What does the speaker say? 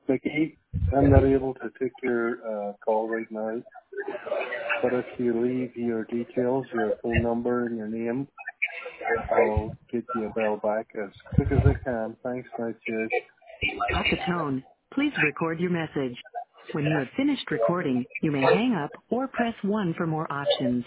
Mickey, I'm not able to take your call right now, but if you leave your details, your phone number and your name, I'll get you a bell back as quick as I can. Thanks, now, cheers. At the tone, please record your message. When you have finished recording, you may hang up or press 1 for more options.